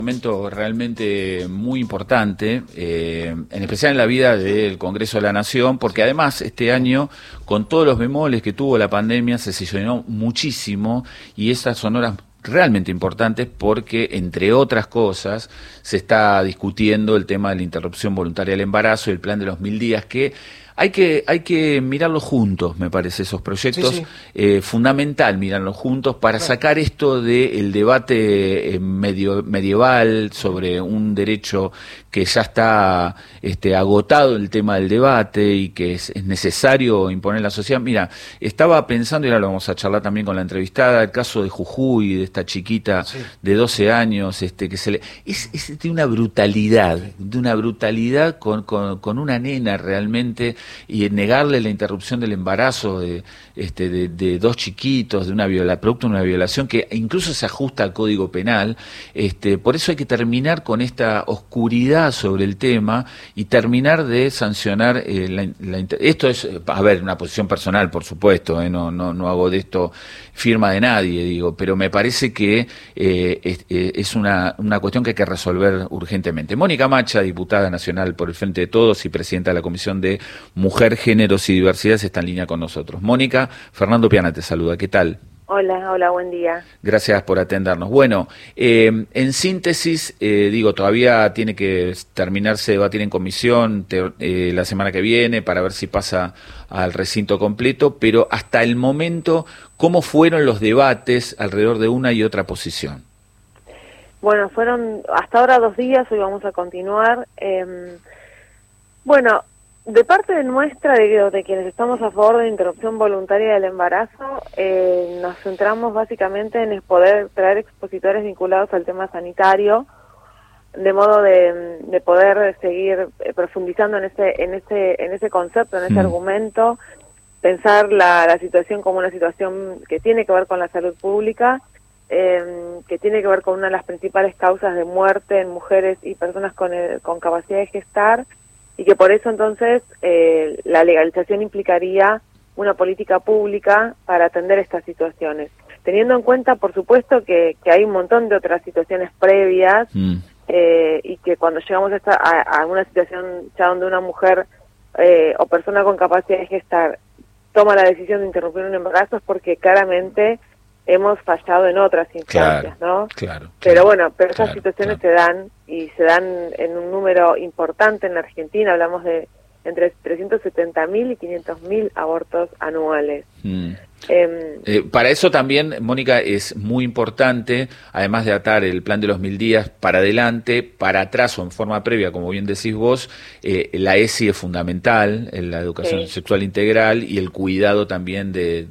Momento realmente muy importante, en especial en la vida del Congreso de la Nación, porque además este año, con todos los bemoles que tuvo la pandemia, se sesionó muchísimo y esas son horas realmente importantes porque, entre otras cosas, se está discutiendo el tema de la interrupción voluntaria del embarazo y el plan de los 1000 días, que hay que mirarlos juntos, me parece, esos proyectos. Sí, sí. Fundamental mirarlos juntos para sacar esto del debate medieval sobre un derecho que ya está agotado, el tema del debate, y que es necesario imponer en la sociedad. Mira, estaba pensando, y ahora lo vamos a charlar también con la entrevistada, el caso de Jujuy, de esta chiquita de 12 años, que se le... Es de una brutalidad con una nena realmente, y negarle la interrupción del embarazo de dos chiquitos, producto de una violación que incluso se ajusta al Código Penal. Por eso hay que terminar con esta oscuridad sobre el tema y terminar de sancionar esto es, a ver, una posición personal, por supuesto, no hago de esto firma de nadie, digo, pero me parece que es una cuestión que hay que resolver urgentemente. Mónica Macha, diputada nacional por el Frente de Todos y presidenta de la Comisión de Mujer, Géneros y Diversidades, está en línea con nosotros. Mónica, Fernando Piana te saluda, ¿qué tal? Hola, buen día. Gracias por atendernos. Bueno, en síntesis, todavía tiene que terminarse, debatir en comisión la semana que viene para ver si pasa al recinto completo, pero hasta el momento, ¿cómo fueron los debates alrededor de una y otra posición? Bueno, fueron hasta ahora 2 días, hoy vamos a continuar. De parte de nuestra, de quienes estamos a favor de la interrupción voluntaria del embarazo, nos centramos básicamente en poder traer expositores vinculados al tema sanitario, de modo de poder seguir profundizando en ese concepto, en ese argumento, pensar la situación como una situación que tiene que ver con la salud pública, que tiene que ver con una de las principales causas de muerte en mujeres y personas con capacidad de gestar, y que por eso entonces la legalización implicaría una política pública para atender estas situaciones, teniendo en cuenta, por supuesto, que hay un montón de otras situaciones previas, y que cuando llegamos a una situación ya donde una mujer o persona con capacidad de gestar toma la decisión de interrumpir un embarazo, es porque claramente hemos fallado en otras instancias, ¿no? Claro. Pero esas situaciones se dan en un número importante en la Argentina. Hablamos de entre 370.000 y 500.000 abortos anuales. Para eso también, Mónica, es muy importante, además de atar el plan de los 1000 días para adelante, para atrás o en forma previa, como bien decís vos, la ESI es fundamental, en la educación sexual integral, y el cuidado también de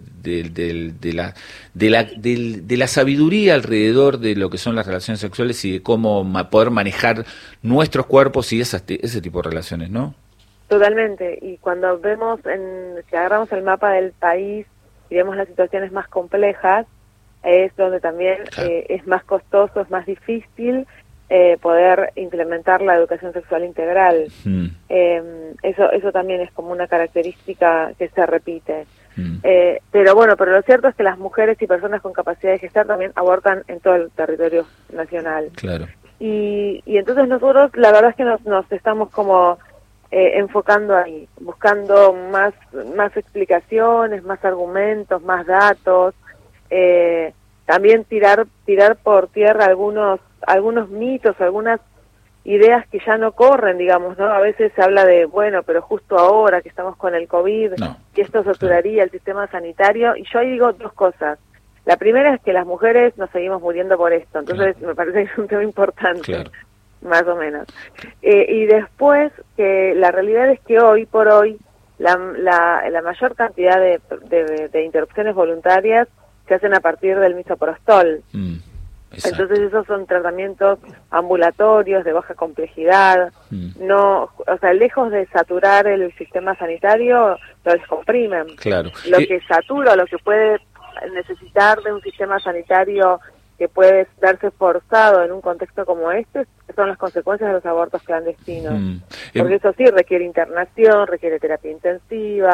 la sabiduría alrededor de lo que son las relaciones sexuales y de cómo poder manejar nuestros cuerpos y ese tipo de relaciones, ¿no? Totalmente, y cuando si agarramos el mapa del país y vemos las situaciones más complejas, es donde también es más costoso, es más difícil poder implementar la educación sexual integral. Eso también es como una característica que se repite. Pero lo cierto es que las mujeres y personas con capacidad de gestar también abortan en todo el territorio nacional. Claro. Y entonces nosotros, la verdad es que nos estamos como enfocando ahí, buscando más explicaciones, más argumentos, más datos, también tirar por tierra algunos mitos, algunas ideas que ya no corren, digamos, ¿no? A veces se habla de, pero justo ahora que estamos con el COVID, que esto saturaría el sistema sanitario, y yo ahí digo 2 cosas. La primera es que las mujeres nos seguimos muriendo por esto, entonces me parece que es un tema importante, más o menos. Y después, que la realidad es que hoy por hoy la mayor cantidad de interrupciones voluntarias se hacen a partir del misoprostol. Entonces esos son tratamientos ambulatorios de baja complejidad, lejos de saturar el sistema sanitario, lo descomprimen. Lo que satura, lo que puede necesitar de un sistema sanitario que puede verse forzado en un contexto como este, son las consecuencias de los abortos clandestinos. Porque eso sí requiere internación, requiere terapia intensiva,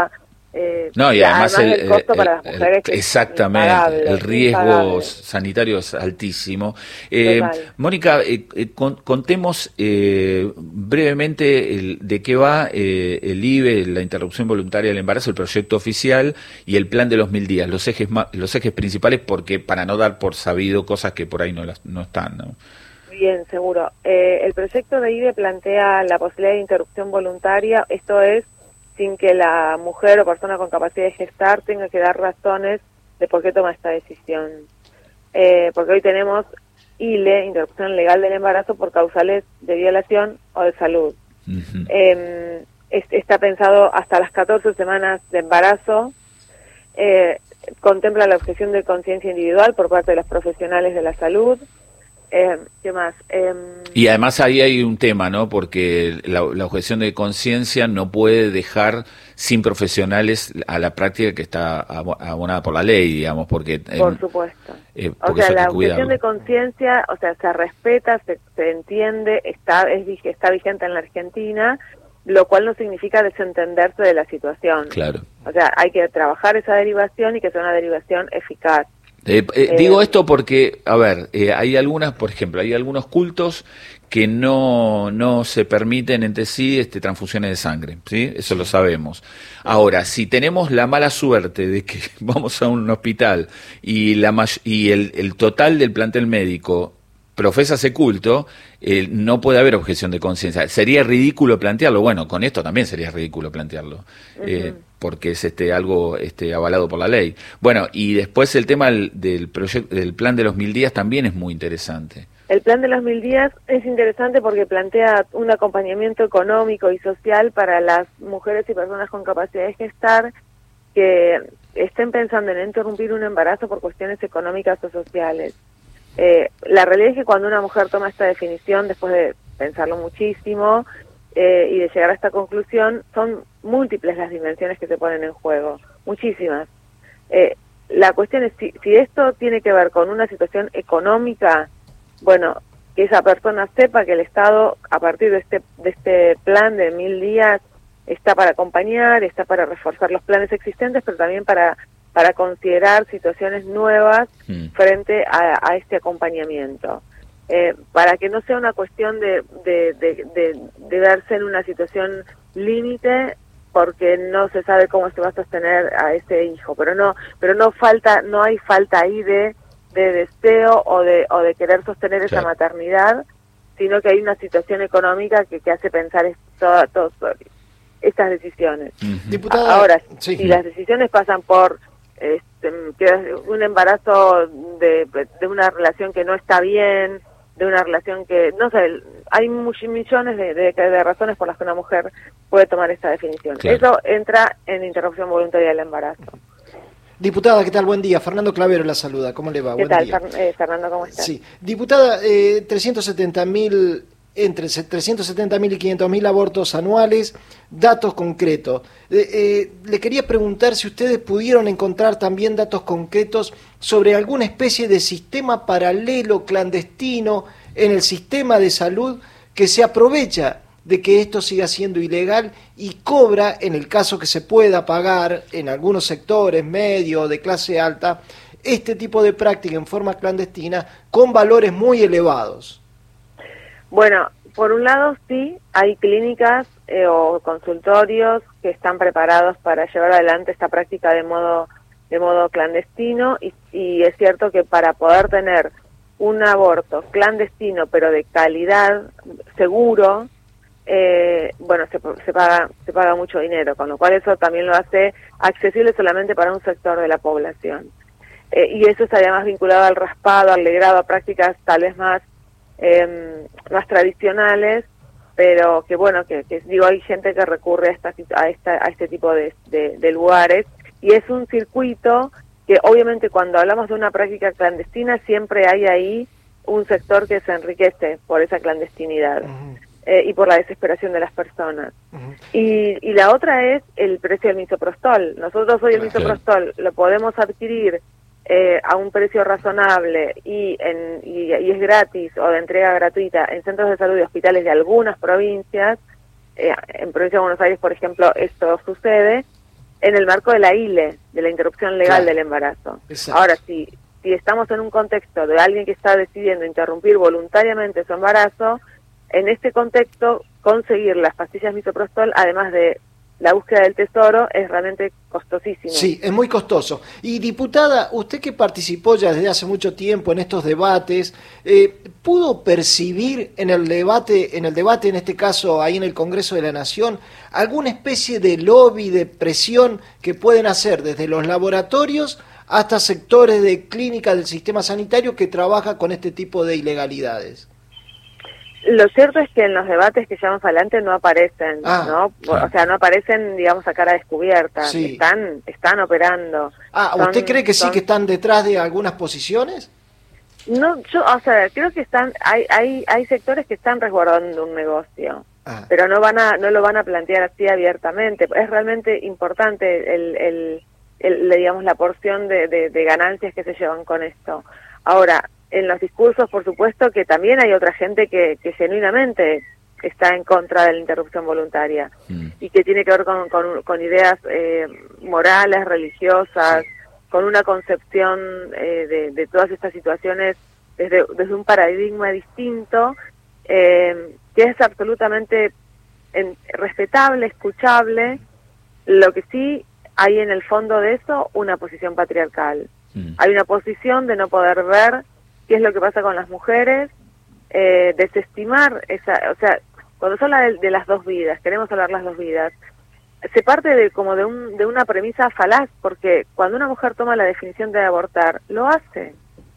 No, y además el costo para las mujeres exactamente, el riesgo impagable. sanitario es altísimo. Total. Mónica, contemos brevemente de qué va el IVE, la interrupción voluntaria del embarazo, el proyecto oficial y el plan de los 1000 días, los ejes principales, porque para no dar por sabido cosas que por ahí no están, ¿no? Bien, seguro. El proyecto de IVE plantea la posibilidad de interrupción voluntaria, esto es, sin que la mujer o persona con capacidad de gestar tenga que dar razones de por qué toma esta decisión. Porque hoy tenemos ILE, interrupción legal del embarazo, por causales de violación o de salud. Uh-huh. Está pensado hasta las 14 semanas de embarazo, contempla la objeción de conciencia individual por parte de los profesionales de la salud. ¿Qué más? Y además ahí hay un tema, ¿no? Porque la objeción de conciencia no puede dejar sin profesionales a la práctica que está abonada por la ley, digamos, porque... Por supuesto. Porque o sea, la cuidarlo. objeción de conciencia, o sea, se respeta, se entiende, está vigente en la Argentina, lo cual no significa desentenderse de la situación. Claro. O sea, hay que trabajar esa derivación y que sea una derivación eficaz. Digo esto porque, a ver, hay algunas, por ejemplo, hay algunos cultos que no se permiten entre sí transfusiones de sangre, ¿sí? Eso lo sabemos. Ahora, si tenemos la mala suerte de que vamos a un hospital y el total del plantel médico profesa ese culto, no puede haber objeción de conciencia. Sería ridículo plantearlo. Bueno, con esto también sería ridículo plantearlo, porque es algo avalado por la ley. Bueno, y después el tema del plan de los 1000 días también es muy interesante. El plan de los 1000 días es interesante porque plantea un acompañamiento económico y social para las mujeres y personas con capacidad de gestar que estén pensando en interrumpir un embarazo por cuestiones económicas o sociales. La realidad es que cuando una mujer toma esta definición, después de pensarlo muchísimo y de llegar a esta conclusión, son múltiples las dimensiones que se ponen en juego, muchísimas. La cuestión es si esto tiene que ver con una situación económica, bueno, que esa persona sepa que el Estado, a partir de este plan de 1000 días, está para acompañar, está para reforzar los planes existentes, pero también para considerar situaciones nuevas frente a este acompañamiento. Para que no sea una cuestión de verse en una situación límite porque no se sabe cómo se va a sostener a ese hijo, pero no hay falta ahí de deseo o de querer sostener esa maternidad, sino que hay una situación económica que hace pensar todas estas decisiones. Diputada, ahora, sí. Si las decisiones pasan por un embarazo de una relación que no está bien, de una relación que, no sé, hay millones de razones por las que una mujer puede tomar esta definición. Claro. Eso entra en interrupción voluntaria del embarazo. Diputada, ¿qué tal? Buen día. Fernando Clavero la saluda. ¿Cómo le va? ¿Qué Buen tal, día. Fernando? ¿Cómo estás? Sí. Diputada, 370.000, entre 370.000 y 500.000 abortos anuales, datos concretos. Le quería preguntar si ustedes pudieron encontrar también datos concretos sobre alguna especie de sistema paralelo clandestino en el sistema de salud que se aprovecha de que esto siga siendo ilegal y cobra, en el caso que se pueda pagar en algunos sectores medios de clase alta, este tipo de práctica en forma clandestina con valores muy elevados. Bueno, por un lado sí, hay clínicas o consultorios que están preparados para llevar adelante esta práctica de modo clandestino y es cierto que para poder tener un aborto clandestino pero de calidad, seguro, se paga mucho dinero, con lo cual eso también lo hace accesible solamente para un sector de la población. Y eso estaría más vinculado al raspado, al legrado, a prácticas tal vez más tradicionales, pero que hay gente que recurre a este tipo de lugares, y es un circuito que obviamente cuando hablamos de una práctica clandestina siempre hay ahí un sector que se enriquece por esa clandestinidad. Uh-huh. Y por la desesperación de las personas. Uh-huh. Y la otra es el precio del misoprostol. Nosotros hoy el misoprostol lo podemos adquirir a un precio razonable y es gratis o de entrega gratuita en centros de salud y hospitales de algunas provincias. En provincia de Buenos Aires, por ejemplo, esto sucede. en el marco de la ILE, de la interrupción legal Claro. del embarazo. Exacto. Ahora, si estamos en un contexto de alguien que está decidiendo interrumpir voluntariamente su embarazo, en este contexto conseguir las pastillas misoprostol, además de la búsqueda del tesoro, es realmente costosísimo. Sí, es muy costoso. Y diputada, usted que participó ya desde hace mucho tiempo en estos debates, ¿pudo percibir en el debate, en este caso ahí en el Congreso de la Nación, alguna especie de lobby, de presión que pueden hacer desde los laboratorios hasta sectores de clínica del sistema sanitario que trabaja con este tipo de ilegalidades? Lo cierto es que en los debates que llevamos adelante no aparecen, ¿no? Claro. O sea, no aparecen, digamos, a cara descubierta. Sí. Están operando. ¿Usted cree que sí, que están detrás de algunas posiciones? No, o sea, creo que hay sectores que están resguardando un negocio, pero no lo van a plantear así abiertamente. Es realmente importante digamos, la porción de ganancias que se llevan con esto. Ahora, en los discursos, por supuesto, que también hay otra gente que genuinamente está en contra de la interrupción voluntaria y que tiene que ver con ideas morales, religiosas, con una concepción de todas estas situaciones desde un paradigma distinto, que es absolutamente respetable, escuchable. Lo que sí hay en el fondo de eso una posición patriarcal. Hay una posición de no poder ver qué es lo que pasa con las mujeres, desestimar o sea, cuando se habla de las dos vidas, queremos hablar las dos vidas, se parte de una premisa falaz, porque cuando una mujer toma la definición de abortar, lo hace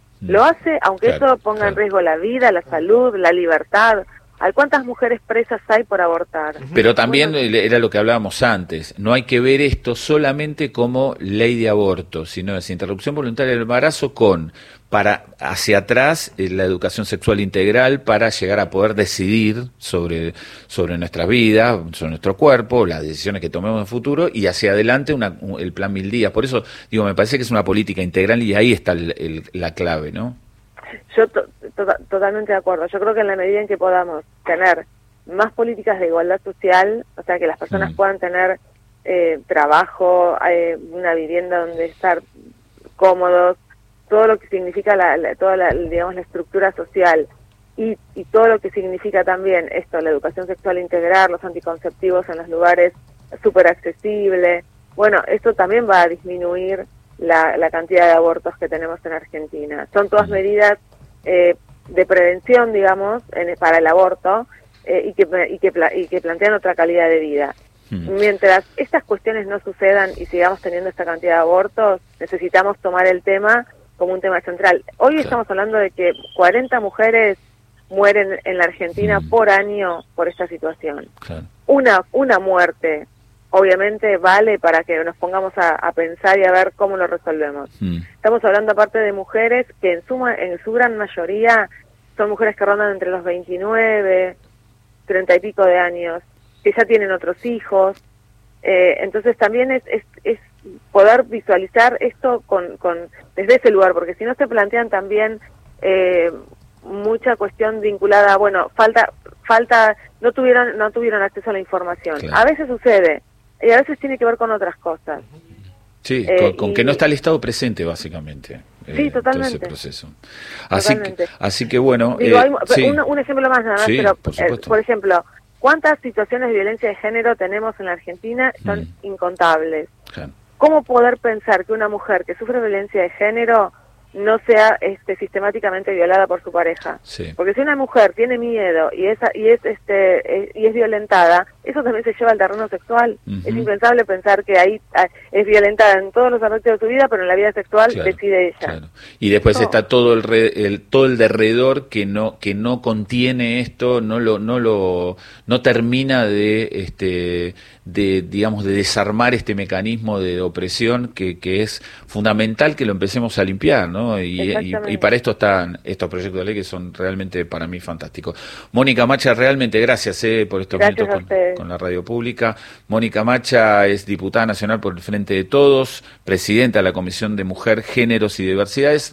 aunque eso ponga en riesgo la vida, la salud, la libertad. ¿Hay cuántas mujeres presas hay por abortar? Pero también era lo que hablábamos antes, no hay que ver esto solamente como ley de aborto, sino es interrupción voluntaria del embarazo para hacia atrás la educación sexual integral para llegar a poder decidir sobre nuestras vidas, sobre nuestro cuerpo, las decisiones que tomemos en el futuro, y hacia adelante el plan 1000 días. Por eso, digo, me parece que es una política integral y ahí está la clave, ¿no? Yo totalmente de acuerdo. Yo creo que en la medida en que podamos tener más políticas de igualdad social, o sea, que las personas puedan tener trabajo, una vivienda donde estar cómodos, todo lo que significa digamos, la estructura social y todo lo que significa también esto, la educación sexual integral, los anticonceptivos en los lugares súper accesible. Bueno, esto también va a disminuir la cantidad de abortos que tenemos en Argentina. Son todas medidas de prevención, digamos, para el aborto y que plantean otra calidad de vida. Mientras estas cuestiones no sucedan y sigamos teniendo esta cantidad de abortos, necesitamos tomar el tema como un tema central. Hoy estamos hablando de que 40 mujeres mueren en la Argentina por año por esta situación. Una muerte obviamente vale para que nos pongamos a pensar y a ver cómo lo resolvemos. Estamos hablando aparte de mujeres que en su gran mayoría son mujeres que rondan entre los 29, 30 y pico de años, que ya tienen otros hijos. Entonces también es poder visualizar esto desde ese lugar, porque si no se plantean también mucha cuestión vinculada, bueno, no tuvieron acceso a la información. A veces sucede, y a veces tiene que ver con otras cosas. Sí, con que no está el Estado presente, básicamente. Sí, totalmente. Todo ese proceso. Así que bueno... Digo, un ejemplo más nada más, pero por ejemplo, ¿cuántas situaciones de violencia de género tenemos en la Argentina? Son incontables. ¿Cómo poder pensar que una mujer que sufre violencia de género no sea sistemáticamente violada por su pareja? Porque si una mujer tiene miedo y es violentada, eso también se lleva al terreno sexual. Es impensable pensar que ahí es violentada en todos los aspectos de su vida, pero en la vida sexual decide ella. Y después está todo el derredor que no contiene esto, no termina de digamos de desarmar este mecanismo de opresión que es fundamental que lo empecemos a limpiar, ¿no? Y para esto están estos proyectos de ley que son realmente para mí fantásticos. Mónica Macha, realmente gracias por estos minutos con la radio pública. Mónica Macha es diputada nacional por el Frente de Todos, presidenta de la Comisión de Mujer, Géneros y Diversidades.